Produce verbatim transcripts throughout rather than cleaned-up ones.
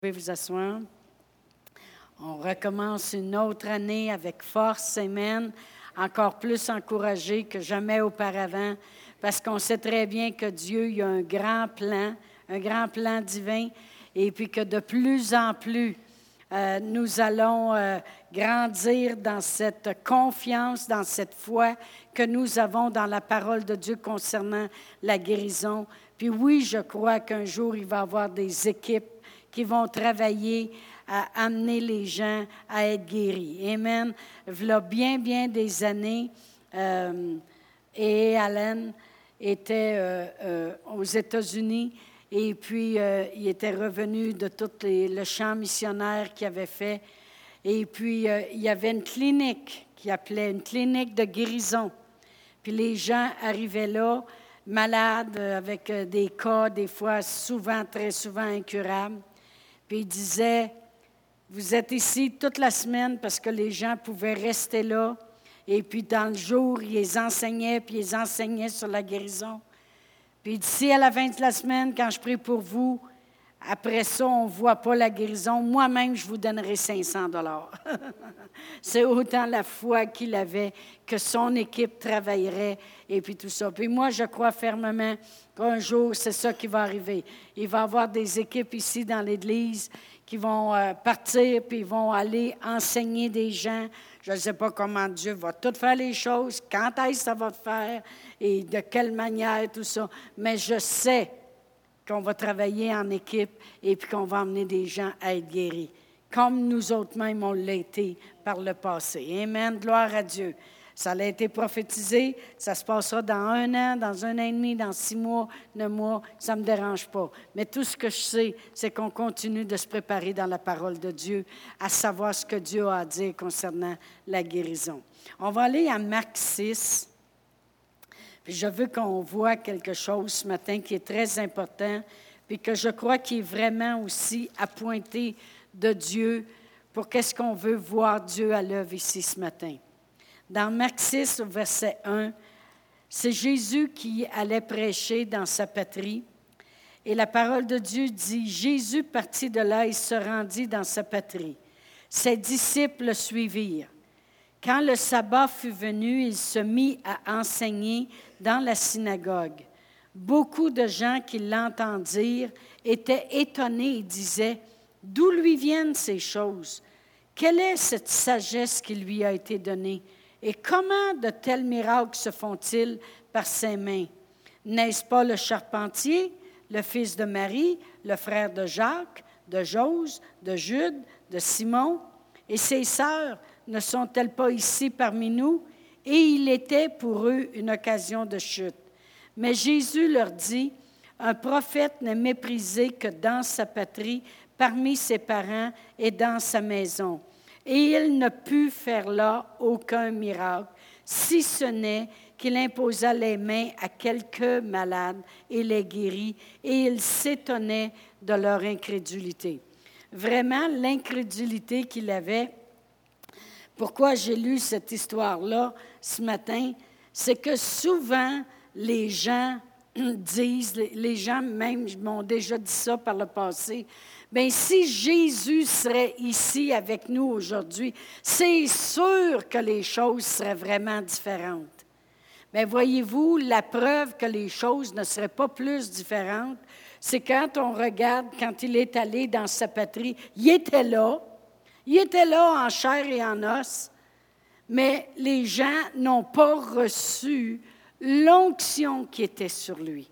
Vous pouvez vous asseoir. On recommence une autre année avec force, amen, encore plus encouragé que jamais auparavant, parce qu'on sait très bien que Dieu il a un grand plan, un grand plan divin, et puis que de plus en plus, euh, nous allons euh, grandir dans cette confiance, dans cette foi que nous avons dans la parole de Dieu concernant la guérison. Puis oui, je crois qu'un jour, il va y avoir des équipes qui vont travailler à amener les gens à être guéris. Amen. V'là bien, bien des années, euh, et Alan était euh, euh, aux États-Unis et puis euh, il était revenu de tout les, le champ missionnaire qu'il avait fait. Et puis, euh, il y avait une clinique qu'il appelait une clinique de guérison. Puis les gens arrivaient là, malades, avec euh, des cas, des fois souvent, très souvent incurables. Puis il disait, vous êtes ici toute la semaine parce que les gens pouvaient rester là. Et puis dans le jour, il les enseignait, puis il les enseignait sur la guérison. Puis il dit, si à la fin de la semaine, quand je prie pour vous, après ça, on ne voit pas la guérison, moi-même, je vous donnerai cinq cents dollars. C'est autant la foi qu'il avait que son équipe travaillerait et puis tout ça. Puis moi, je crois fermement qu'un jour, c'est ça qui va arriver. Il va y avoir des équipes ici dans l'Église qui vont euh, partir puis ils vont aller enseigner des gens. Je ne sais pas comment Dieu va tout faire les choses, quand est-ce que ça va faire et de quelle manière, tout ça. Mais je sais qu'on va travailler en équipe et puis qu'on va emmener des gens à être guéris, comme nous autres mêmes, on l'a été par le passé. Amen, gloire à Dieu. Ça a été prophétisé, ça se passera dans un an, dans un an et demi, dans six mois, neuf mois, ça ne me dérange pas. Mais tout ce que je sais, c'est qu'on continue de se préparer dans la parole de Dieu, à savoir ce que Dieu a à dire concernant la guérison. On va aller à Marc six. Puis je veux qu'on voit quelque chose ce matin qui est très important, puis que je crois qu'il est vraiment aussi à pointer de Dieu pour qu'est-ce qu'on veut voir Dieu à l'œuvre ici ce matin. Dans Marc six, au verset un, c'est Jésus qui allait prêcher dans sa patrie. Et la parole de Dieu dit, Jésus partit de là et se rendit dans sa patrie. Ses disciples le suivirent. Quand le sabbat fut venu, il se mit à enseigner dans la synagogue. Beaucoup de gens qui l'entendirent étaient étonnés et disaient, « D'où lui viennent ces choses? Quelle est cette sagesse qui lui a été donnée? Et comment de tels miracles se font-ils par ses mains? N'est-ce pas le charpentier, le fils de Marie, le frère de Jacques, de Jose, de Jude, de Simon? Et ses sœurs ne sont-elles pas ici parmi nous? » Et il était pour eux une occasion de chute. Mais Jésus leur dit, « Un prophète n'est méprisé que dans sa patrie, parmi ses parents et dans sa maison. » Et il ne put faire là aucun miracle, si ce n'est qu'il imposa les mains à quelques malades et les guérit, et il s'étonnait de leur incrédulité. Vraiment, l'incrédulité qu'il avait. Pourquoi j'ai lu cette histoire-là ce matin? C'est que souvent, les gens disent, les gens même m'ont déjà dit ça par le passé, bien, si Jésus serait ici avec nous aujourd'hui, c'est sûr que les choses seraient vraiment différentes. Mais voyez-vous, la preuve que les choses ne seraient pas plus différentes, c'est quand on regarde, quand il est allé dans sa patrie, il était là, il était là en chair et en os, mais les gens n'ont pas reçu l'onction qui était sur lui.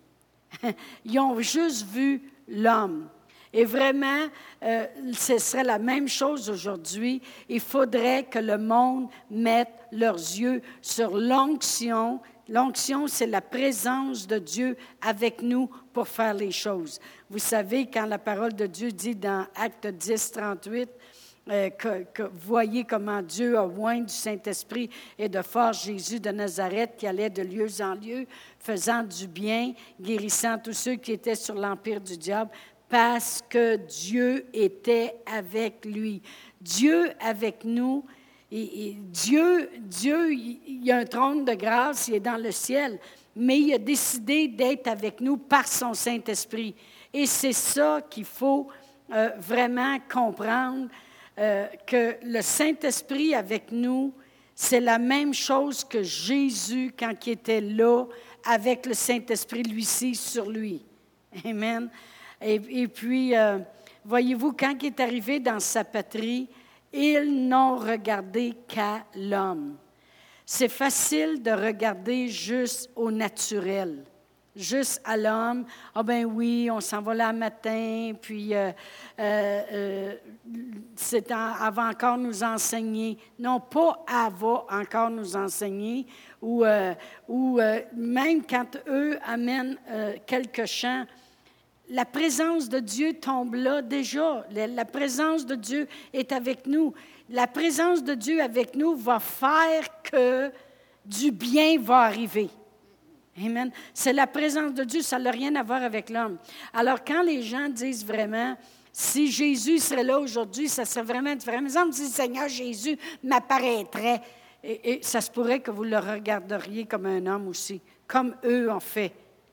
Ils ont juste vu l'homme. Et vraiment, euh, ce serait la même chose aujourd'hui. Il faudrait que le monde mette leurs yeux sur l'onction. L'onction, c'est la présence de Dieu avec nous pour faire les choses. Vous savez, quand la parole de Dieu dit dans Acte dix, trente-huit, euh, que, que voyez comment Dieu a oint du Saint-Esprit et de force Jésus de Nazareth qui allait de lieu en lieu, faisant du bien, guérissant tous ceux qui étaient sur l'empire du diable, parce que Dieu était avec lui. Dieu avec nous, et, et Dieu, Dieu, il y a un trône de grâce, il est dans le ciel, mais il a décidé d'être avec nous par son Saint-Esprit. Et c'est ça qu'il faut euh, vraiment comprendre euh, que le Saint-Esprit avec nous, c'est la même chose que Jésus quand il était là avec le Saint-Esprit, lui-ci, sur lui. Amen. Et, et puis, euh, voyez-vous, quand il est arrivé dans sa patrie, ils n'ont regardé qu'à l'homme. C'est facile de regarder juste au naturel, juste à l'homme. Ah ben oui, on s'en va là le matin, puis euh, euh, euh, c'est en, elle va encore nous enseigner. Non, pas elle va encore nous enseigner, ou, euh, ou euh, même quand eux amènent euh, quelques chants, la présence de Dieu tombe là déjà. La, la présence de Dieu est avec nous. La présence de Dieu avec nous va faire que du bien va arriver. Amen. C'est la présence de Dieu, ça n'a rien à voir avec l'homme. Alors, quand les gens disent vraiment, si Jésus serait là aujourd'hui, ça serait vraiment différent. Mais exemple, si le Seigneur Jésus m'apparaîtrait, et, et ça se pourrait que vous le regarderiez comme un homme aussi, comme eux ont fait.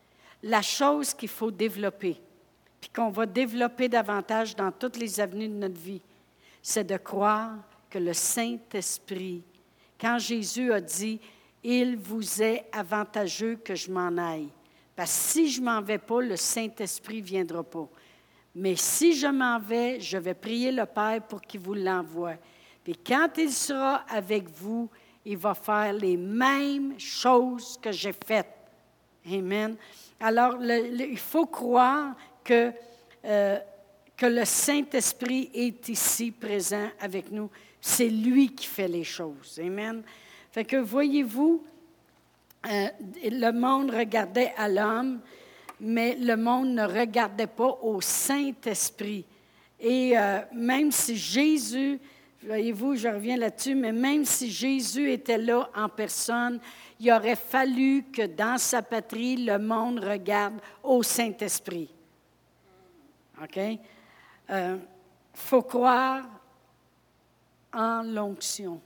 La chose qu'il faut développer, puis qu'on va développer davantage dans toutes les avenues de notre vie, c'est de croire que le Saint-Esprit, quand Jésus a dit « Il vous est avantageux que je m'en aille », parce que si je ne m'en vais pas, le Saint-Esprit ne viendra pas. Mais si je m'en vais, je vais prier le Père pour qu'il vous l'envoie. Puis quand il sera avec vous, il va faire les mêmes choses que j'ai faites. Amen. Alors, le, le, il faut croire que, euh, que le Saint-Esprit est ici présent avec nous. C'est lui qui fait les choses. Amen. Fait que, voyez-vous, euh, le monde regardait à l'homme, mais le monde ne regardait pas au Saint-Esprit. Et euh, même si Jésus, voyez-vous, je reviens là-dessus, mais même si Jésus était là en personne, il aurait fallu que dans sa patrie, le monde regarde au Saint-Esprit. OK? Il euh, faut croire en l'onction.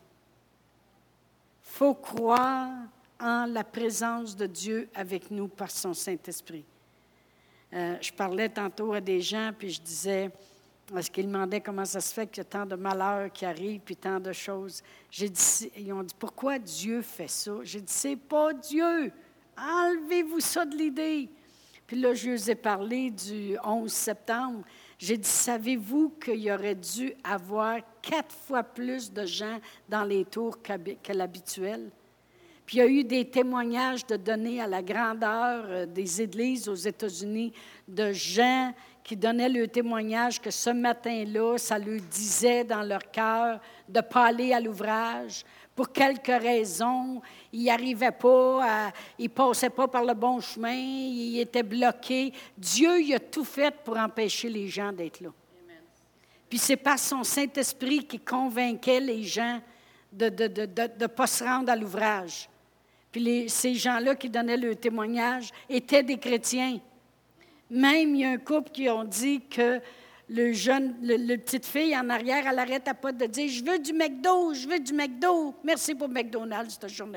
Il faut croire en la présence de Dieu avec nous par son Saint-Esprit. Euh, je parlais tantôt à des gens, puis je disais, parce qu'ils demandaient comment ça se fait qu'il y a tant de malheurs qui arrivent, puis tant de choses. J'ai dit, ils ont dit, pourquoi Dieu fait ça? J'ai dit, c'est pas Dieu. Enlevez-vous ça de l'idée. Puis là, je vous ai parlé du onze septembre. J'ai dit, savez-vous qu'il y aurait dû avoir quatre fois plus de gens dans les tours qu'à l'habituel? Puis il y a eu des témoignages de donner à la grandeur des églises aux États-Unis de gens qui donnaient le témoignage que ce matin-là, ça leur disait dans leur cœur de ne pas aller à l'ouvrage. Pour quelques raisons, ils n'y arrivaient pas, à, ils ne passaient pas par le bon chemin, ils étaient bloqués. Dieu il a tout fait pour empêcher les gens d'être là. Amen. Puis c'est par son Saint-Esprit qui convainquait les gens de ne de, de, de, de pas se rendre à l'ouvrage. Puis les, ces gens-là qui donnaient le témoignage étaient des chrétiens. Même, il y a un couple qui ont dit que le jeune, le, le petite fille en arrière, elle n'arrêtait pas de dire « Je veux du McDo, je veux du McDo. Merci pour McDonald's cette journée-là. »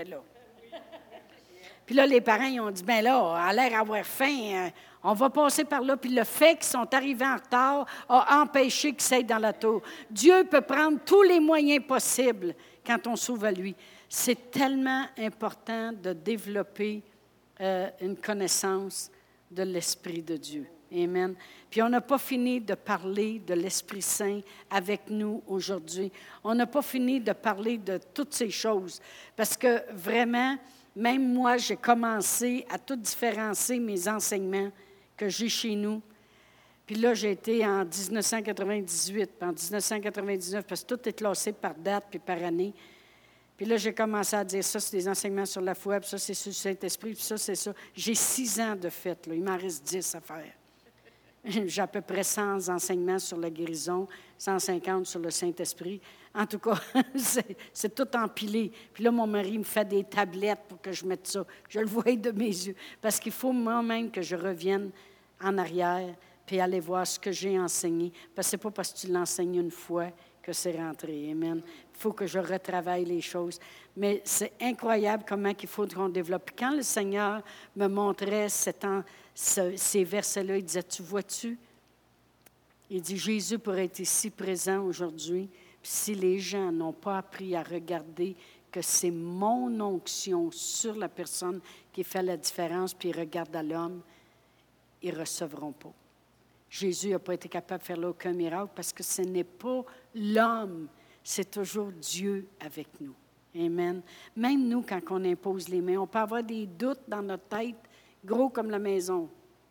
Puis là, les parents, ils ont dit « Bien là, elle a l'air d'avoir faim, on va passer par là. » Puis le fait qu'ils sont arrivés en retard a empêché qu'ils s'aillent dans la tour. Dieu peut prendre tous les moyens possibles quand on s'ouvre à lui. C'est tellement important de développer euh, une connaissance de l'Esprit de Dieu. Amen. Puis on n'a pas fini de parler de l'Esprit Saint avec nous aujourd'hui. On n'a pas fini de parler de toutes ces choses. Parce que vraiment, même moi, j'ai commencé à tout différencier mes enseignements que j'ai chez nous. Puis là, j'ai été en dix-neuf cent quatre-vingt-dix-huit, puis en dix-neuf cent quatre-vingt-dix-neuf, parce que tout est classé par date puis par année. Puis là, j'ai commencé à dire ça, c'est des enseignements sur la foi, puis ça, c'est sur le Saint-Esprit, puis ça, c'est ça. J'ai six ans de fait, là. Il m'en reste dix à faire. J'ai à peu près cent enseignements sur la guérison, cent cinquante sur le Saint-Esprit. En tout cas, c'est, c'est tout empilé. Puis là, mon mari me fait des tablettes pour que je mette ça. Je le vois de mes yeux. Parce qu'il faut moi-même que je revienne en arrière puis aller voir ce que j'ai enseigné. Parce que ce n'est pas parce que tu l'enseignes une fois que c'est rentré. Amen. Il faut que je retravaille les choses. Mais c'est incroyable comment il faut qu'on développe. Quand le Seigneur me montrait cet en, ce, ces versets-là, il disait, tu vois-tu? Il dit, Jésus pourrait être ici présent aujourd'hui, puis si les gens n'ont pas appris à regarder que c'est mon onction sur la personne qui fait la différence, puis ils regardent à l'homme, ils ne recevront pas. Jésus n'a pas été capable de faire là aucun miracle parce que ce n'est pas l'homme, c'est toujours Dieu avec nous. Amen. Même nous, quand on impose les mains, on peut avoir des doutes dans notre tête, gros comme la maison.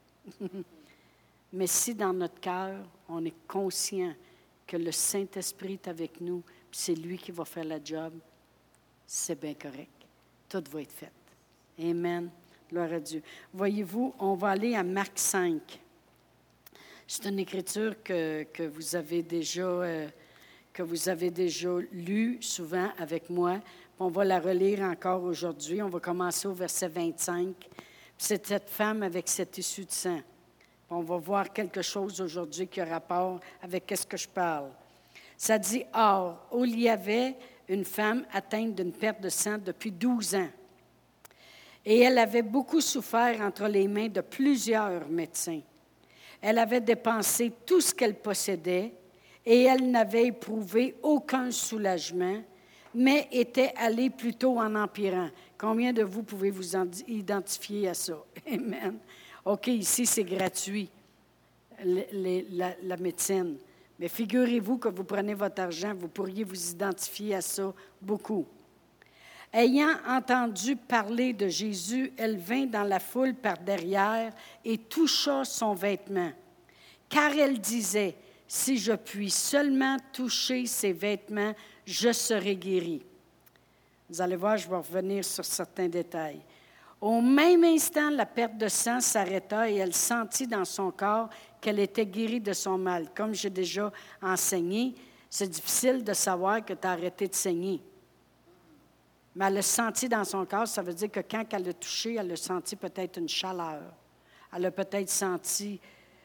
Mais si dans notre cœur, on est conscient que le Saint-Esprit est avec nous, puis c'est lui qui va faire la job, c'est bien correct. Tout va être fait. Amen. Gloire à Dieu. Voyez-vous, on va aller à Marc cinq. C'est une écriture que, que vous avez déjà, euh, que vous avez déjà lue souvent avec moi. On va la relire encore aujourd'hui. On va commencer au verset vingt-cinq. C'est cette femme avec cette issue de sang. On va voir quelque chose aujourd'hui qui a rapport avec ce que je parle. Ça dit, « Or, il y avait une femme atteinte d'une perte de sang depuis douze ans. Et elle avait beaucoup souffert entre les mains de plusieurs médecins. Elle avait dépensé tout ce qu'elle possédait et elle n'avait éprouvé aucun soulagement, mais était allée plutôt en empirant. » Combien de vous pouvez vous identifier à ça? Amen. OK, ici, c'est gratuit, les, les, la, la médecine. Mais figurez-vous que vous prenez votre argent, vous pourriez vous identifier à ça beaucoup. Ayant entendu parler de Jésus, elle vint dans la foule par derrière et toucha son vêtement. Car elle disait, « Si je puis seulement toucher ses vêtements, je serai guérie. » Vous allez voir, je vais revenir sur certains détails. Au même instant, la perte de sang s'arrêta et elle sentit dans son corps qu'elle était guérie de son mal. Comme j'ai déjà enseigné, c'est difficile de savoir que tu as arrêté de saigner. Mais elle a senti dans son corps, ça veut dire que quand elle a touché, elle a senti peut-être une chaleur. Elle a peut-être senti...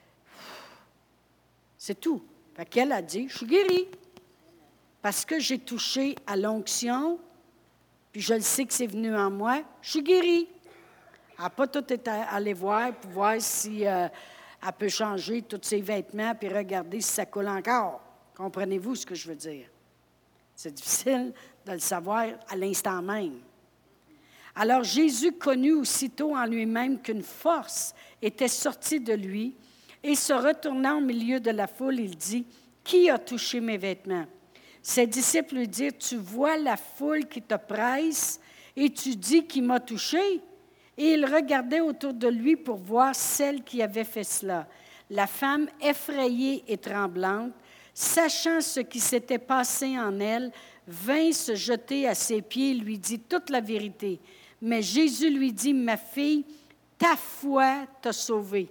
C'est tout. Fait qu'elle a dit, « Je suis guérie. Parce que j'ai touché à l'onction, puis je le sais que c'est venu en moi, je suis guérie. » Elle n'a pas tout été allée voir pour voir si euh, elle peut changer tous ses vêtements puis regarder si ça coule encore. Comprenez-vous ce que je veux dire? C'est difficile de le savoir à l'instant même. Alors Jésus connut aussitôt en lui-même qu'une force était sortie de lui et se retournant au milieu de la foule, il dit, « Qui a touché mes vêtements? » Ses disciples lui dirent, « Tu vois la foule qui te presse et tu dis qui m'a touché? » Et il regardait autour de lui pour voir celle qui avait fait cela. La femme, effrayée et tremblante, sachant ce qui s'était passé en elle, vint se jeter à ses pieds et lui dit toute la vérité. Mais Jésus lui dit, « Ma fille, ta foi t'a sauvée.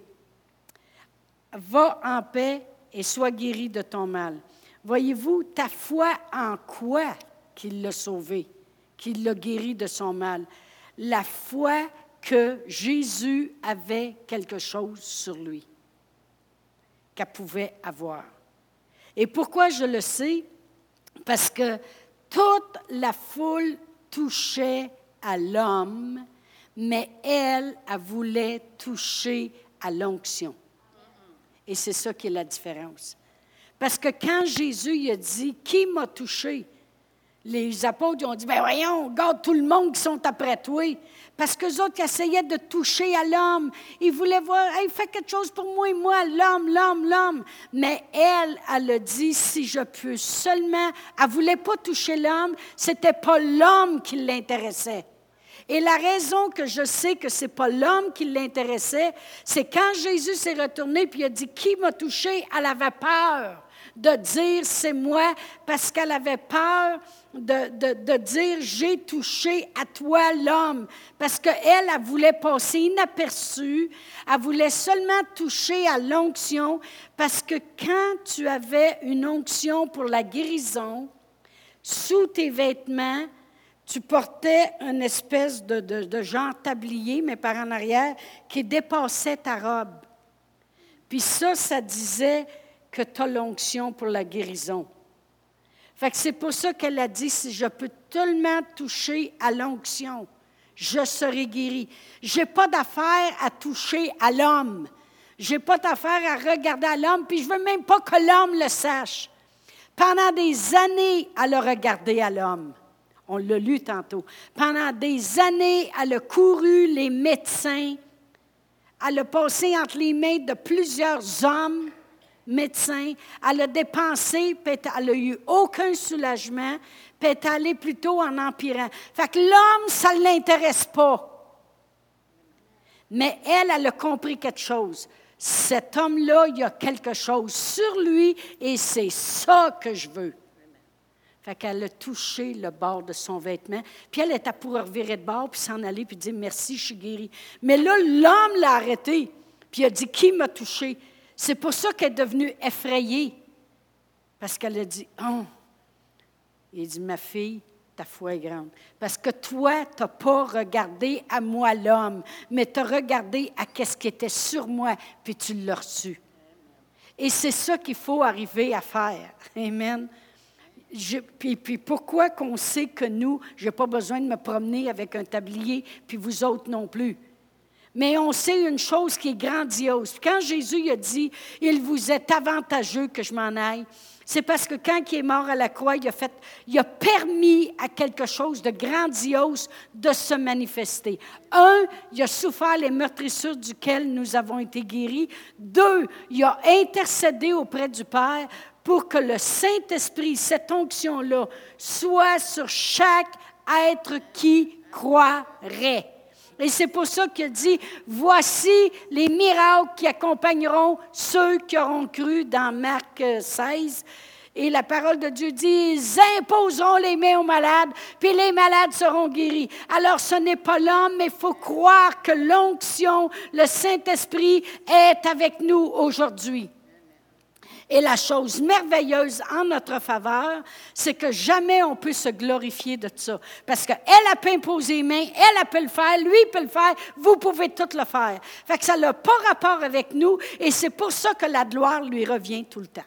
Va en paix et sois guérie de ton mal. » Voyez-vous, ta foi en quoi qu'il l'a sauvée, qu'il l'a guérie de son mal? La foi que Jésus avait quelque chose sur lui, qu'elle pouvait avoir. Et pourquoi je le sais? Parce que toute la foule touchait à l'homme, mais elle, elle voulait toucher à l'onction. Et c'est ça qui est la différence. Parce que quand Jésus il a dit « Qui m'a touché? » Les apôtres ils ont dit « Ben voyons, regarde tout le monde qui sont après toi. » Parce qu'eux autres, ils essayaient de toucher à l'homme. Ils voulaient voir, hey, fais quelque chose pour moi et moi, l'homme, l'homme, l'homme. Mais elle, elle a dit, si je peux seulement, elle ne voulait pas toucher l'homme, ce n'était pas l'homme qui l'intéressait. Et la raison que je sais que ce n'est pas l'homme qui l'intéressait, c'est quand Jésus s'est retourné et il a dit, qui m'a touché? Elle avait peur de dire c'est moi parce qu'elle avait peur de, de, de dire j'ai touché à toi l'homme parce qu'elle, elle voulait passer inaperçue, elle voulait seulement toucher à l'onction parce que quand tu avais une onction pour la guérison, sous tes vêtements, tu portais une espèce de, de, de genre tablier, mais par en arrière, qui dépassait ta robe. Puis ça, ça disait que tu as l'onction pour la guérison. Fait que c'est pour ça qu'elle a dit, si je peux tellement toucher à l'onction, je serai guérie. Je n'ai pas d'affaire à toucher à l'homme. Je n'ai pas d'affaire à regarder à l'homme, puis je ne veux même pas que l'homme le sache. Pendant des années, elle a regardé à l'homme. On l'a lu tantôt. Pendant des années, elle a couru les médecins. Elle a passé entre les mains de plusieurs hommes médecins. Elle a dépensé, puis elle n'a eu aucun soulagement, puis elle est allée plutôt en empirant. Fait que l'homme, ça ne l'intéresse pas. Mais elle, elle a compris quelque chose. Cet homme-là, il y a quelque chose sur lui et c'est ça que je veux. Fait qu'elle a touché le bord de son vêtement, puis elle était pour revirer de bord, puis s'en aller, puis dire « Merci, je suis guérie ». Mais là, l'homme l'a arrêté, puis il a dit « Qui m'a touché ?» C'est pour ça qu'elle est devenue effrayée, parce qu'elle a dit « Oh ». Il a dit « Ma fille, ta foi est grande. » Parce que toi, tu n'as pas regardé à moi l'homme, mais tu as regardé à ce qui était sur moi, puis tu l'as reçu. Et c'est ça qu'il faut arriver à faire. Amen. Je, puis, puis pourquoi qu'on sait que nous, je n'ai pas besoin de me promener avec un tablier, puis vous autres non plus. Mais on sait une chose qui est grandiose. Puis quand Jésus il a dit « Il vous est avantageux que je m'en aille », c'est parce que quand il est mort à la croix, il a, fait, il a permis à quelque chose de grandiose de se manifester. Un, il a souffert les meurtrissures duquel nous avons été guéris. Deux, il a intercédé auprès du Père pour que le Saint-Esprit, cette onction-là, soit sur chaque être qui croirait. Et c'est pour ça qu'il dit, voici les miracles qui accompagneront ceux qui auront cru dans Marc seize. Et la parole de Dieu dit, ils imposeront les mains aux malades, puis les malades seront guéris. Alors ce n'est pas l'homme, mais il faut croire que l'onction, le Saint-Esprit est avec nous aujourd'hui. Et la chose merveilleuse en notre faveur, c'est que jamais on peut se glorifier de ça. Parce qu'elle a pu imposer les mains, elle a pu le faire, lui peut le faire, vous pouvez tout le faire. Fait que ça n'a pas rapport avec nous et c'est pour ça que la gloire lui revient tout le temps.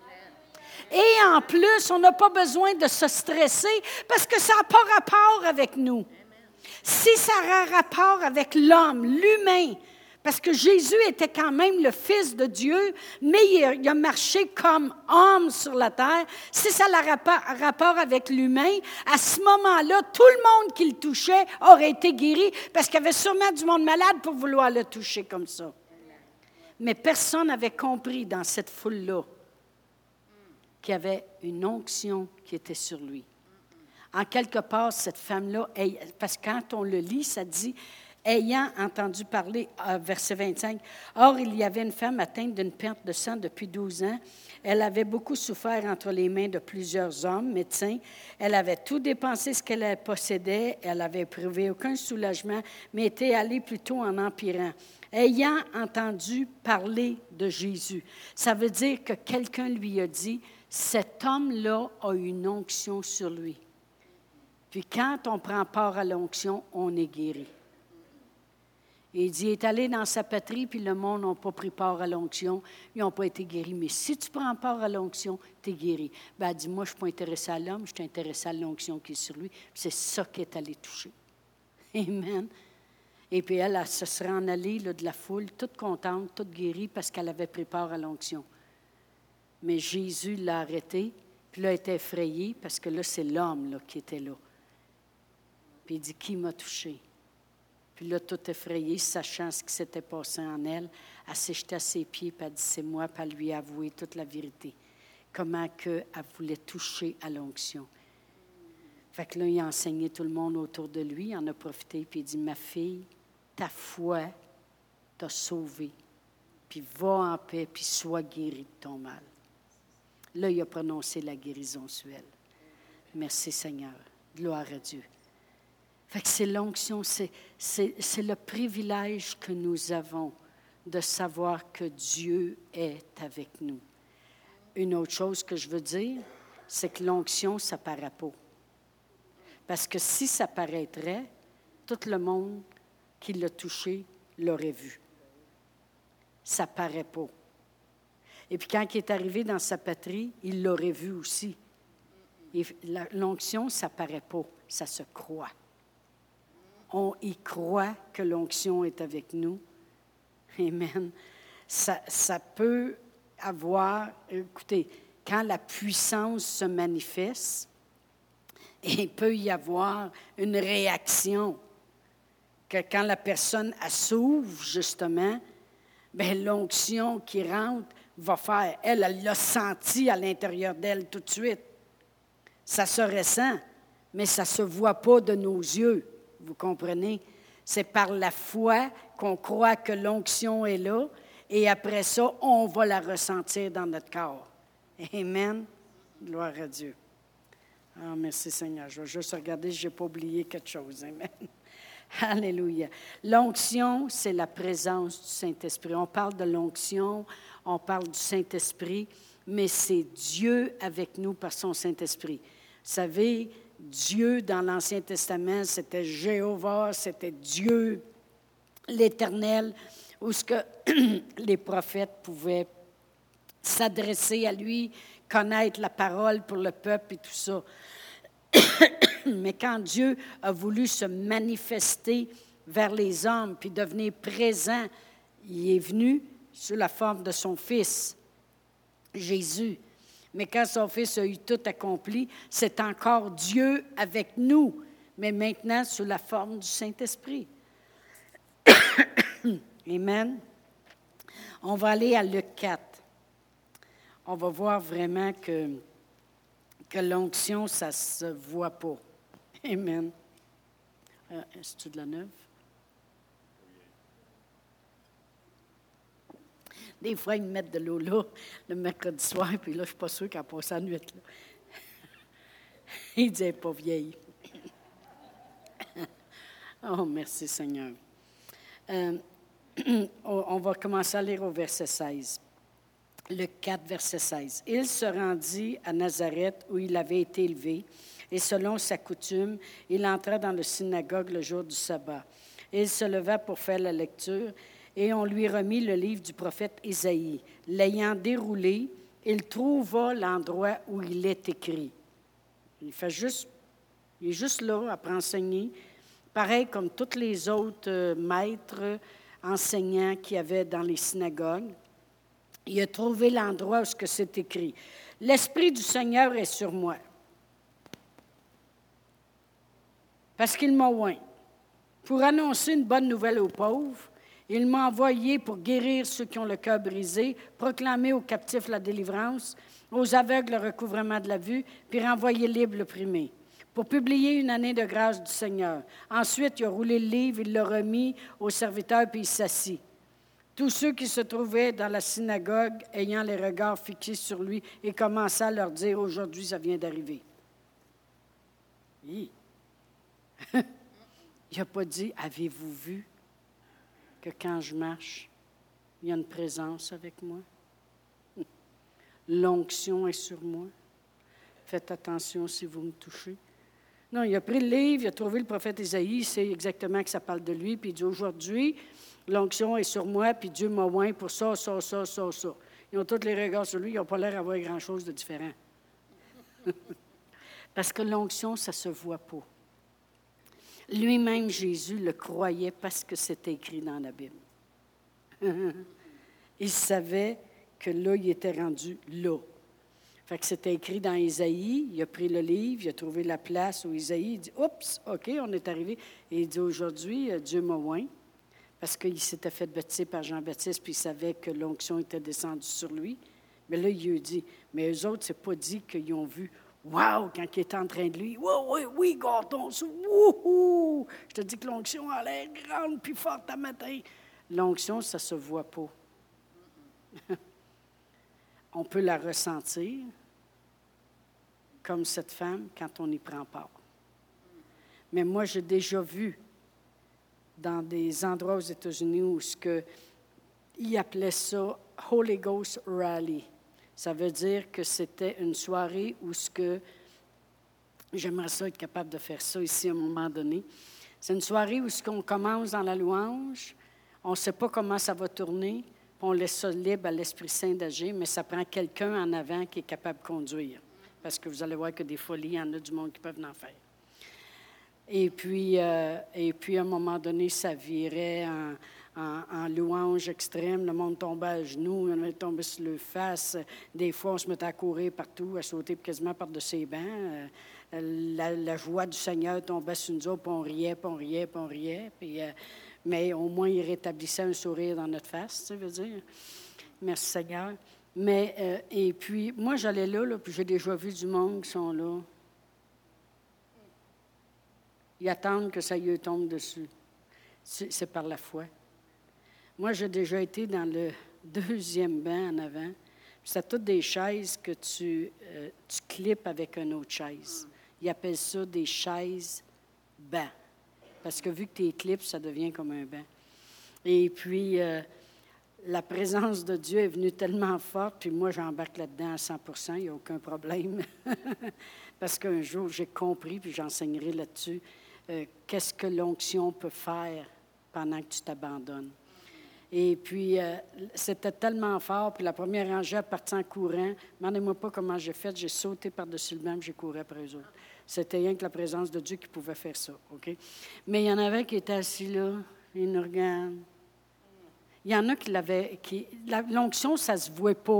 Et en plus, on n'a pas besoin de se stresser parce que ça n'a pas rapport avec nous. Si ça a rapport avec l'homme, l'humain, parce que Jésus était quand même le Fils de Dieu, mais il a marché comme homme sur la terre. Si ça a rapport avec l'humain, à ce moment-là, tout le monde qui le touchait aurait été guéri parce qu'il y avait sûrement du monde malade pour vouloir le toucher comme ça. Mais personne n'avait compris dans cette foule-là qu'il y avait une onction qui était sur lui. En quelque part, cette femme-là, parce que quand on le lit, ça dit... Ayant entendu parler, verset vingt-cinq, « Or, il y avait une femme atteinte d'une perte de sang depuis douze ans. Elle avait beaucoup souffert entre les mains de plusieurs hommes, médecins. Elle avait tout dépensé ce qu'elle possédait. Elle n'avait éprouvé aucun soulagement, mais était allée plutôt en empirant. Ayant entendu parler de Jésus. » Ça veut dire que quelqu'un lui a dit, « Cet homme-là a une onction sur lui. » Puis quand on prend part à l'onction, on est guéri. Il dit, il est allé dans sa patrie, puis le monde n'a pas pris part à l'onction, ils n'ont pas été guéris. Mais si tu prends part à l'onction, tu es guéri. Ben, elle dit, moi, je ne suis pas intéressée à l'homme, je suis intéressée à l'onction qui est sur lui. Puis c'est ça qui est allé toucher. Amen. Et puis elle, elle se serait en allée là, de la foule, toute contente, toute guérie, parce qu'elle avait pris part à l'onction. Mais Jésus l'a arrêtée, puis là, elle était effrayée, parce que là, c'est l'homme là, qui était là. Puis il dit, qui m'a touché? Puis là, tout effrayée, sachant ce qui s'était passé en elle, elle s'est jetée à ses pieds, puis elle dit, c'est moi, puis elle lui a avoué toute la vérité. Comment qu'elle voulait toucher à l'onction. Fait que là, il a enseigné tout le monde autour de lui, il en a profité, puis il dit, ma fille, ta foi t'a sauvée, puis va en paix, puis sois guérie de ton mal. Là, il a prononcé la guérison sur elle. Merci Seigneur. Gloire à Dieu. Fait que c'est l'onction, c'est, c'est, c'est le privilège que nous avons de savoir que Dieu est avec nous. Une autre chose que je veux dire, c'est que l'onction, ça ne paraît pas. Parce que si ça paraîtrait, tout le monde qui l'a touché l'aurait vu. Ça ne paraît pas. Et puis quand il est arrivé dans sa patrie, il l'aurait vu aussi. Et la, l'onction, ça ne paraît pas, ça se croit. On y croit que l'onction est avec nous. Amen. ça, ça peut avoir, écoutez, quand la puissance se manifeste, il peut y avoir une réaction, que quand la personne elle s'ouvre, justement, bien, l'onction qui rentre va faire, elle, elle l'a senti à l'intérieur d'elle tout de suite. Ça se ressent, mais ça ne se voit pas de nos yeux, vous comprenez? C'est par la foi qu'on croit que l'onction est là, et après ça, on va la ressentir dans notre corps. Amen. Gloire à Dieu. Ah, merci Seigneur. Je vais juste regarder si je n'ai pas oublié quelque chose. Amen. Alléluia. L'onction, c'est la présence du Saint-Esprit. On parle de l'onction, on parle du Saint-Esprit, mais c'est Dieu avec nous par son Saint-Esprit. Vous savez, Dieu, dans l'Ancien Testament, c'était Jéhovah, c'était Dieu, l'Éternel, où ce que les prophètes pouvaient s'adresser à lui, connaître la parole pour le peuple et tout ça. Mais quand Dieu a voulu se manifester vers les hommes puis devenir présent, il est venu sous la forme de son Fils, Jésus. Mais quand son Fils a eu tout accompli, c'est encore Dieu avec nous, mais maintenant sous la forme du Saint-Esprit. Amen. On va aller à Luc quatre. On va voir vraiment que, que l'onction, ça ne se voit pas. Amen. Euh, est-ce de la neuve? Des fois, ils me mettent de l'eau là, le mercredi soir, puis là, je ne suis pas sûre qu'elle passe la nuit là. Il dit, elle n'est pas vieille. Oh, merci Seigneur. Euh, on va commencer à lire au verset seize. Luc quatre, verset seize. Il se rendit à Nazareth où il avait été élevé, et selon sa coutume, il entra dans la synagogue le jour du sabbat. Il se leva pour faire la lecture, et on lui remit le livre du prophète Isaïe. L'ayant déroulé, il trouva l'endroit où il est écrit. Il fait juste, il est juste là pour enseigner, pareil comme tous les autres euh, maîtres enseignants qu'il y avait dans les synagogues. Il a trouvé l'endroit où c'est écrit. « L'Esprit du Seigneur est sur moi, parce qu'il m'a oint. Pour annoncer une bonne nouvelle aux pauvres, il m'a envoyé pour guérir ceux qui ont le cœur brisé, proclamer aux captifs la délivrance, aux aveugles le recouvrement de la vue, puis renvoyer libre l'opprimé, pour publier une année de grâce du Seigneur. Ensuite, il a roulé le livre, il l'a remis aux serviteurs, puis il s'assit. Tous ceux qui se trouvaient dans la synagogue, ayant les regards fixés sur lui, et commença à leur dire, « Aujourd'hui, ça vient d'arriver. » Il n'a pas dit, « Avez-vous vu que quand je marche, il y a une présence avec moi? L'onction est sur moi. Faites attention si vous me touchez. » Non, il a pris le livre, il a trouvé le prophète Isaïe, il sait exactement que ça parle de lui, puis il dit, « Aujourd'hui, l'onction est sur moi, puis Dieu m'a oint pour ça, ça, ça, ça, ça. » Ils ont tous les regards sur lui, ils n'ont pas l'air d'avoir grand-chose de différent. Parce que l'onction, ça ne se voit pas. Lui-même, Jésus, le croyait parce que c'était écrit dans la Bible. Il savait que là, il était rendu là. Fait que c'était écrit dans Isaïe, il a pris le livre, il a trouvé la place où Isaïe, il dit, « Oups, OK, on est arrivé. » Et il dit, « Aujourd'hui, Dieu m'a oint. » Parce qu'il s'était fait baptiser par Jean-Baptiste, puis il savait que l'onction était descendue sur lui. Mais là, il lui a dit, mais eux autres, c'est pas dit qu'ils ont vu, « Wow! » Quand il était en train de lui, « Oui, oui, oui, gâteau, wouhou! » Je te dis que l'onction a l'air grande puis forte à matin. L'onction, ça ne se voit pas. On peut la ressentir, comme cette femme, quand on y prend part. Mais moi, j'ai déjà vu dans des endroits aux États-Unis où ce que, ils appelaient ça « Holy Ghost Rally ». Ça veut dire que c'était une soirée où ce que, j'aimerais ça être capable de faire ça ici à un moment donné, c'est une soirée où ce qu'on commence dans la louange, on ne sait pas comment ça va tourner, on laisse ça libre à l'Esprit Saint d'agir, mais ça prend quelqu'un en avant qui est capable de conduire. Parce que vous allez voir que des folies, il y en a du monde qui peuvent en faire. Et puis, euh, et puis, à un moment donné, ça virait en, en, en louange extrême. Le monde tombait à genoux, on avait tombé sur le face. Des fois, on se mettait à courir partout, à sauter quasiment par-dessus les bancs. La, la joie du Seigneur tombait sur nous autres, puis on riait, puis on riait, puis on riait. Puis, euh, mais au moins, il rétablissait un sourire dans notre face, tu veux dire. Merci Seigneur. Mais, euh, et puis, moi, j'allais là, là, puis j'ai déjà vu du monde qui sont là. Ils attendent que ça y tombe dessus. C'est, c'est par la foi. Moi, j'ai déjà été dans le deuxième banc en avant. C'est toutes des chaises que tu, euh, tu clips avec une autre chaise. Ils appellent ça des chaises bancs. Parce que vu que tu les clips, ça devient comme un banc. Et puis, euh, la présence de Dieu est venue tellement forte, puis moi, j'embarque là-dedans à cent pour cent, il n'y a aucun problème. Parce qu'un jour, j'ai compris, puis j'enseignerai là-dessus, euh, qu'est-ce que l'onction peut faire pendant que tu t'abandonnes. Et puis, euh, c'était tellement fort, puis la première rangée est partie en courant. Demandez-moi pas comment j'ai fait, j'ai sauté par-dessus le banc, puis j'ai couru après eux autres. C'était rien que la présence de Dieu qui pouvait faire ça, OK? Mais il y en avait qui étaient assis là, ils nous regardent. Il y en a qui l'avaient... Qui, la, l'onction, ça ne se voit pas.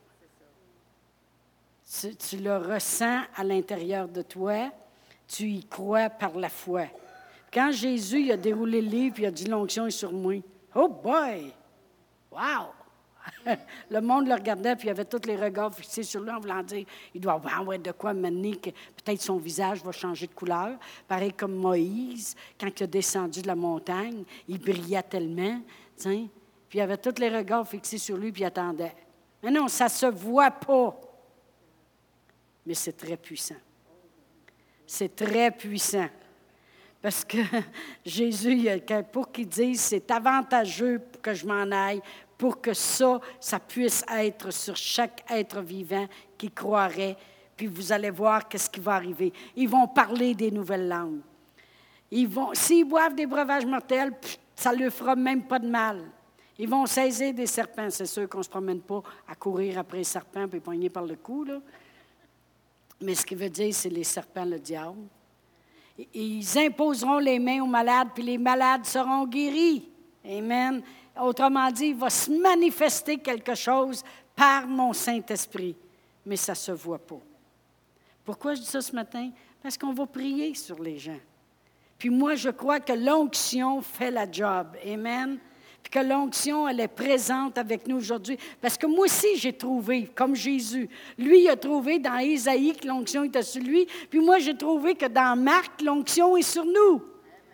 Tu, tu le ressens à l'intérieur de toi, tu y crois par la foi. Quand Jésus il a déroulé le livre, puis il a dit « l'onction est sur moi », oh boy! Wow! Le monde le regardait, puis il y avait tous les regards fixés sur lui en voulant dire il doit avoir de quoi mener que peut-être son visage va changer de couleur. Pareil comme Moïse, quand il a descendu de la montagne, il brillait tellement. T'sais. Puis il y avait tous les regards fixés sur lui, puis il attendait. Mais non, ça ne se voit pas. Mais c'est très puissant. C'est très puissant. Parce que Jésus, pour qu'il dise, c'est avantageux que je m'en aille, pour que ça, ça puisse être sur chaque être vivant qui croirait. Puis vous allez voir qu'est-ce qui va arriver. Ils vont parler des nouvelles langues. Ils vont, s'ils boivent des breuvages mortels, ça ne leur fera même pas de mal. Ils vont saisir des serpents. C'est sûr qu'on ne se promène pas à courir après les serpents puis pogner par le cou, là. Mais ce qu'il veut dire, c'est les serpents, le diable. Ils imposeront les mains aux malades, puis les malades seront guéris. Amen. Autrement dit, il va se manifester quelque chose par mon Saint-Esprit. Mais ça ne se voit pas. Pourquoi je dis ça ce matin? Parce qu'on va prier sur les gens. Puis moi, je crois que l'onction fait la job. Amen. Puis que l'onction, elle est présente avec nous aujourd'hui. Parce que moi aussi, j'ai trouvé, comme Jésus. Lui, il a trouvé dans Ésaïe que l'onction était sur lui. Puis moi, j'ai trouvé que dans Marc, l'onction est sur nous.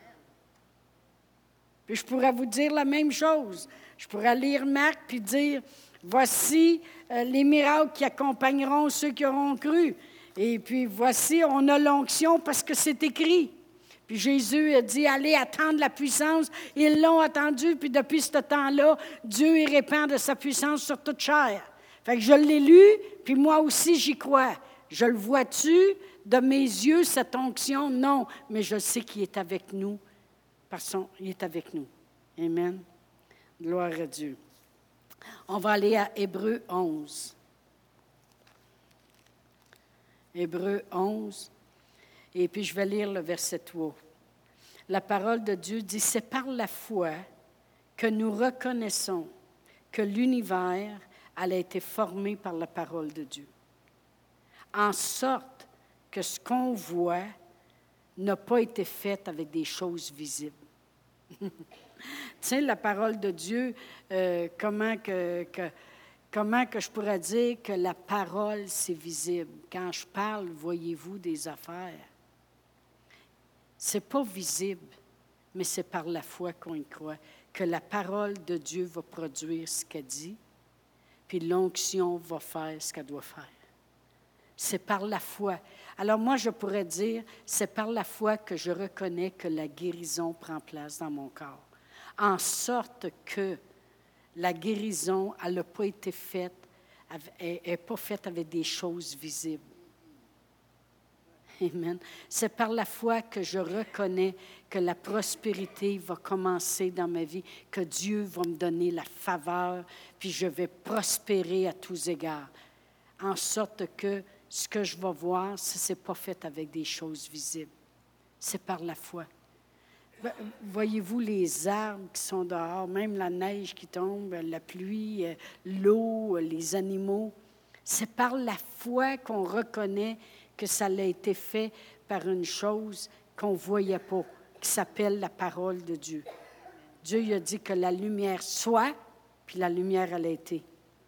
Puis je pourrais vous dire la même chose. Je pourrais lire Marc puis dire, voici euh, les miracles qui accompagneront ceux qui auront cru. Et puis voici, on a l'onction parce que c'est écrit. Puis Jésus a dit, allez attendre la puissance. Ils l'ont attendu, puis depuis ce temps-là, Dieu il répand de sa puissance sur toute chair. Fait que je l'ai lu, puis moi aussi j'y crois. Je le vois-tu de mes yeux, cette onction? Non, mais je sais qu'il est avec nous, parce qu'il est avec nous. Amen. Gloire à Dieu. On va aller à Hébreux onze. Hébreux onze. Et puis, je vais lire le verset trois. La parole de Dieu dit, c'est par la foi que nous reconnaissons que l'univers a été formé par la parole de Dieu, en sorte que ce qu'on voit n'a pas été fait avec des choses visibles. Tu sais, la parole de Dieu, euh, comment que... que Comment que je pourrais dire que la parole, c'est visible? Quand je parle, voyez-vous des affaires? Ce n'est pas visible, mais c'est par la foi qu'on y croit, que la parole de Dieu va produire ce qu'elle dit, puis l'onction va faire ce qu'elle doit faire. C'est par la foi. Alors moi, je pourrais dire, c'est par la foi que je reconnais que la guérison prend place dans mon corps, en sorte que la guérison, elle n'a pas été faite, elle n'est pas faite avec des choses visibles. Amen. C'est par la foi que je reconnais que la prospérité va commencer dans ma vie, que Dieu va me donner la faveur, puis je vais prospérer à tous égards, en sorte que ce que je vais voir, ce n'est pas fait avec des choses visibles. C'est par la foi. voyez-vous les arbres qui sont dehors, même la neige qui tombe, la pluie, l'eau, les animaux. C'est par la foi qu'on reconnaît que ça a été fait par une chose qu'on ne voyait pas, qui s'appelle la parole de Dieu. Dieu il a dit que la lumière soit, puis la lumière elle a été.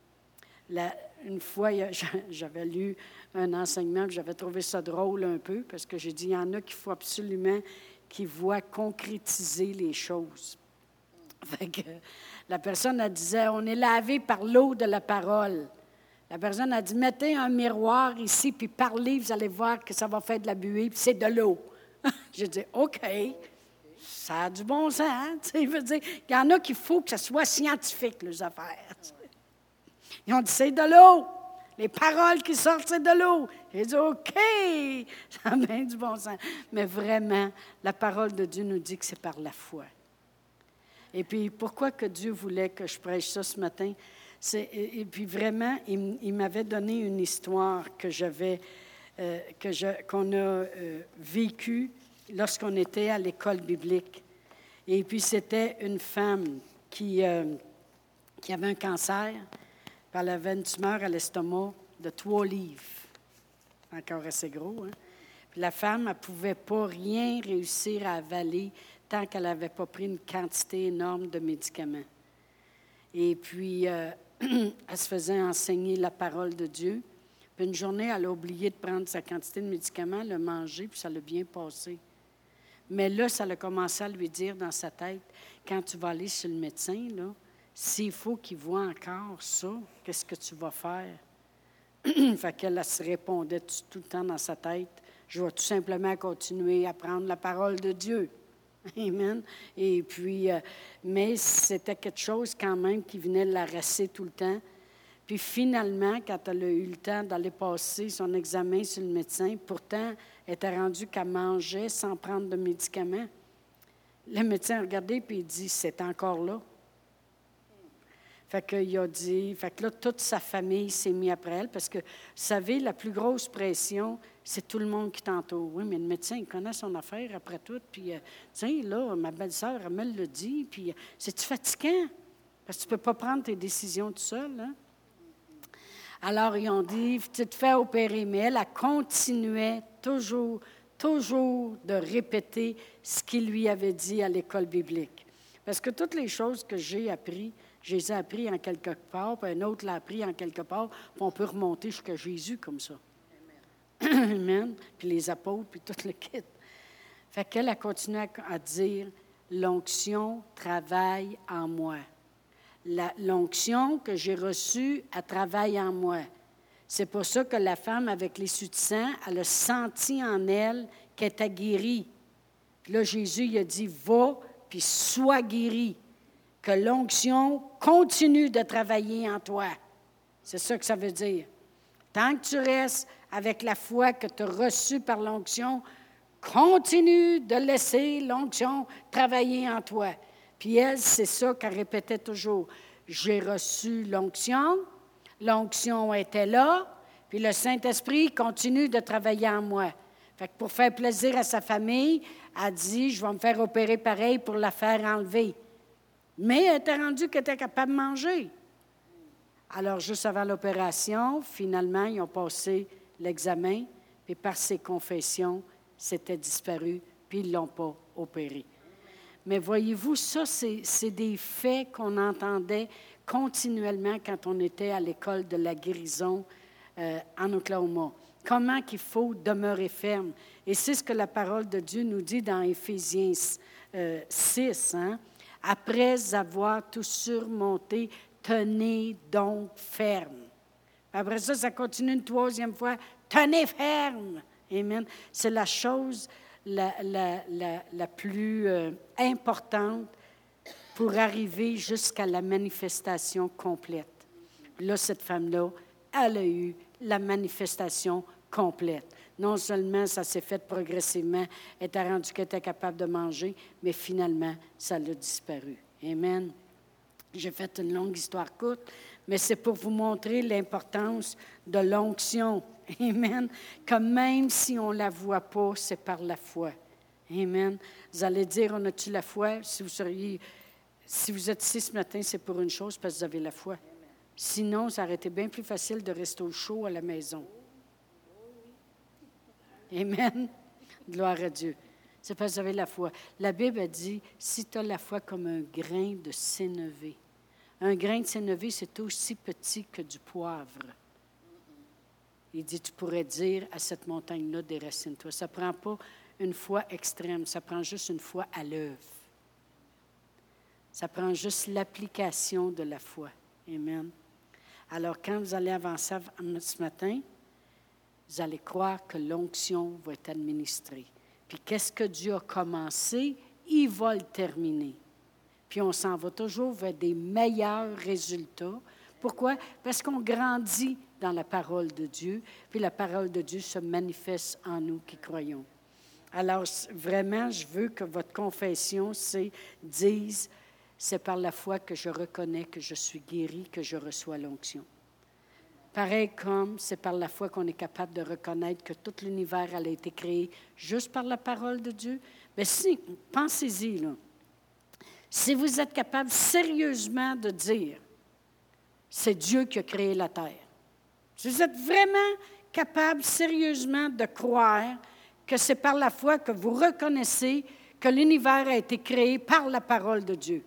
La, une fois, j'avais lu un enseignement, j'avais trouvé ça drôle un peu, parce que j'ai dit, il y en a qu'il faut absolument qu'ils voient concrétiser les choses. Fait que la personne, elle disait, on est lavé par l'eau de la parole. La personne a dit, mettez un miroir ici, puis parlez, vous allez voir que ça va faire de la buée, puis c'est de l'eau. J'ai dit, OK, ça a du bon sens. Hein? Il veut dire, il y en a qu'il faut que ça soit scientifique, les affaires. T'sais. Ils ont dit, c'est de l'eau. Les paroles qui sortent, c'est de l'eau. J'ai dit, OK, ça a bien du bon sens. Mais vraiment, la parole de Dieu nous dit que c'est par la foi. Et puis, pourquoi que Dieu voulait que je prêche ça ce matin? C'est, et puis vraiment, il, il m'avait donné une histoire que j'avais, euh, que je, qu'on a euh, vécue lorsqu'on était à l'école biblique. Et puis c'était une femme qui, euh, qui avait un cancer, puis elle avait une tumeur à l'estomac de trois livres, encore assez gros. Hein? Puis la femme, elle ne pouvait pas rien réussir à avaler tant qu'elle n'avait pas pris une quantité énorme de médicaments. Et puis, euh, elle se faisait enseigner la parole de Dieu. Puis une journée, elle a oublié de prendre sa quantité de médicaments, elle a mangé, puis ça l'a bien passé. Mais là, ça a commencé à lui dire dans sa tête, quand tu vas aller chez le médecin, là, s'il faut qu'il voie encore ça, qu'est-ce que tu vas faire? Fait qu'elle elle se répondait tout, tout le temps dans sa tête, je vais tout simplement continuer à prendre la parole de Dieu. Amen. Et puis, euh, mais c'était quelque chose quand même qui venait l'arracher tout le temps. Puis finalement, quand elle a eu le temps d'aller passer son examen sur le médecin, pourtant, elle était rendue qu'elle mangeait sans prendre de médicaments. Le médecin a regardé et il dit, c'est encore là. Fait qu'il a dit, fait que là, toute sa famille s'est mise après elle, parce que, vous savez, la plus grosse pression, c'est tout le monde qui t'entoure. Oui, mais le médecin, il connaît son affaire après tout, puis, euh, tiens, là, ma belle-sœur, elle me le dit, puis, euh, c'est-tu fatigant? Parce que tu ne peux pas prendre tes décisions tout seul, hein? Alors, ils ont dit, tu te fais opérer, mais elle, elle continuait toujours, toujours de répéter ce qu'il lui avait dit à l'école biblique. Parce que toutes les choses que j'ai apprises, je les ai appris en quelque part, puis un autre l'a appris en quelque part, puis on peut remonter jusqu'à Jésus comme ça. Amen. Amen. Puis les apôtres, puis tout le kit. Fait qu'elle a continué à, à dire, l'onction travaille en moi. La, l'onction que j'ai reçue, elle travaille en moi. C'est pour ça que la femme avec l'issue de sang, elle a senti en elle qu'elle était guérie. Puis là, Jésus, il a dit, va, puis sois guérie. Que l'onction continue de travailler en toi. C'est ça que ça veut dire. Tant que tu restes avec la foi que tu as reçue par l'onction, continue de laisser l'onction travailler en toi. Puis elle, c'est ça qu'elle répétait toujours. J'ai reçu l'onction, l'onction était là, puis le Saint-Esprit continue de travailler en moi. Fait que pour faire plaisir à sa famille, elle dit, je vais me faire opérer pareil pour la faire enlever. Mais elle était rendue qu'elle était capable de manger. Alors, juste avant l'opération, finalement, ils ont passé l'examen, puis par ses confessions, c'était disparu, puis ils ne l'ont pas opéré. Mais voyez-vous, ça, c'est, c'est des faits qu'on entendait continuellement quand on était à l'école de la guérison euh, en Oklahoma. Comment qu'il faut demeurer ferme. Et c'est ce que la parole de Dieu nous dit dans Éphésiens euh, six, hein? Après avoir tout surmonté, tenez donc ferme. Après ça, ça continue une troisième fois. Tenez ferme. Amen. C'est la chose la, la, la, la plus euh, importante pour arriver jusqu'à la manifestation complète. Là, cette femme-là, elle a eu la manifestation complète. Non seulement ça s'est fait progressivement, elle était rendue qu'elle était capable de manger, mais finalement, ça l'a disparu. Amen. J'ai fait une longue histoire courte, mais c'est pour vous montrer l'importance de l'onction. Amen. Que même si on ne la voit pas, c'est par la foi. Amen. Vous allez dire, on a-tu la foi? Si vous seriez, si vous êtes ici ce matin, c'est pour une chose, parce que vous avez la foi. Sinon, ça aurait été bien plus facile de rester au chaud à la maison. Amen. Gloire à Dieu. C'est parce que vous avez la foi. La Bible a dit, si tu as la foi comme un grain de sénévé. Un grain de sénévé, c'est aussi petit que du poivre. Il dit, tu pourrais dire à cette montagne-là, déracine-toi. Ça ne prend pas une foi extrême, ça prend juste une foi à l'œuvre. Ça prend juste l'application de la foi. Amen. Alors, quand vous allez avancer ce matin, vous allez croire que l'onction va être administrée. Puis, qu'est-ce que Dieu a commencé, il va le terminer. Puis, on s'en va toujours vers des meilleurs résultats. Pourquoi? Parce qu'on grandit dans la parole de Dieu, puis la parole de Dieu se manifeste en nous qui croyons. Alors, vraiment, je veux que votre confession c'est, dise, c'est par la foi que je reconnais que je suis guéri, que je reçois l'onction. Pareil comme c'est par la foi qu'on est capable de reconnaître que tout l'univers a été créé juste par la parole de Dieu. Bien, si, pensez-y, là. Si vous êtes capable sérieusement de dire, c'est Dieu qui a créé la terre. Si vous êtes vraiment capable sérieusement de croire que c'est par la foi que vous reconnaissez que l'univers a été créé par la parole de Dieu.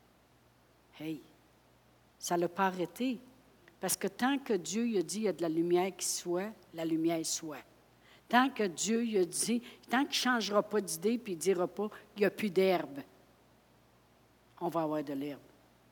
Hey, ça ne l'a pas arrêté. Parce que tant que Dieu il a dit il y a de la lumière qui soit, la lumière soit. Tant que Dieu il a dit, tant qu'il ne changera pas d'idée puis il ne dira pas il n'y a plus d'herbe, on va avoir de l'herbe.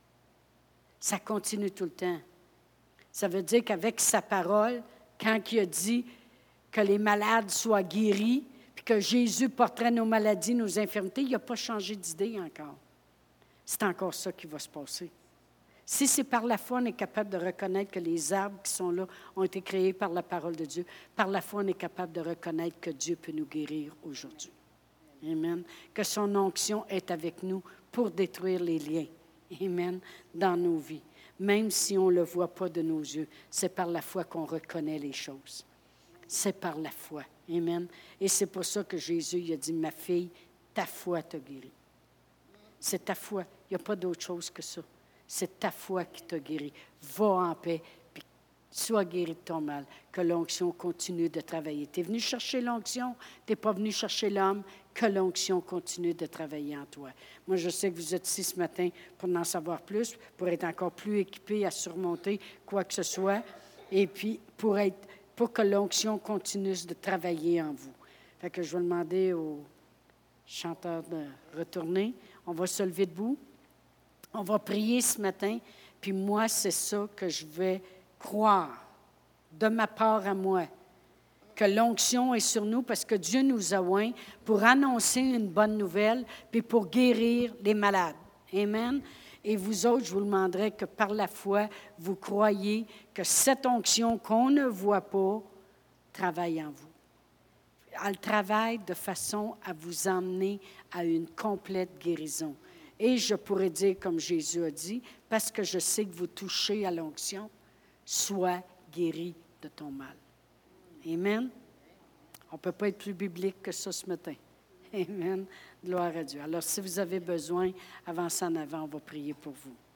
Ça continue tout le temps. Ça veut dire qu'avec sa parole, quand il a dit que les malades soient guéris, puis que Jésus porterait nos maladies, nos infirmités, il n'a pas changé d'idée encore. C'est encore ça qui va se passer. Si c'est par la foi, on est capable de reconnaître que les arbres qui sont là ont été créés par la parole de Dieu. Par la foi, on est capable de reconnaître que Dieu peut nous guérir aujourd'hui. Amen. Que son onction est avec nous pour détruire les liens. Amen. Dans nos vies. Même si on ne le voit pas de nos yeux, c'est par la foi qu'on reconnaît les choses. C'est par la foi. Amen. Et c'est pour ça que Jésus il a dit, ma fille, ta foi t'a guéri. C'est ta foi. Il n'y a pas d'autre chose que ça. C'est ta foi qui t'a guéri. Va en paix, puis sois guéri de ton mal. Que l'onction continue de travailler. Tu es venu chercher l'onction, tu n'es pas venu chercher l'homme. Que l'onction continue de travailler en toi. Moi, je sais que vous êtes ici ce matin pour en savoir plus, pour être encore plus équipé à surmonter quoi que ce soit, et puis pour, être, pour que l'onction continue de travailler en vous. Fait que je vais demander aux chanteurs de retourner. On va se lever debout. On va prier ce matin, puis moi, c'est ça que je vais croire, de ma part à moi, que l'onction est sur nous parce que Dieu nous a oints pour annoncer une bonne nouvelle, puis pour guérir les malades. Amen. Et vous autres, je vous demanderai que par la foi, vous croyez que cette onction qu'on ne voit pas travaille en vous. Elle travaille de façon à vous emmener à une complète guérison. Et je pourrais dire, comme Jésus a dit, parce que je sais que vous touchez à l'onction, sois guéri de ton mal. Amen. On ne peut pas être plus biblique que ça ce matin. Amen. Gloire à Dieu. Alors, si vous avez besoin, avancez en avant, on va prier pour vous.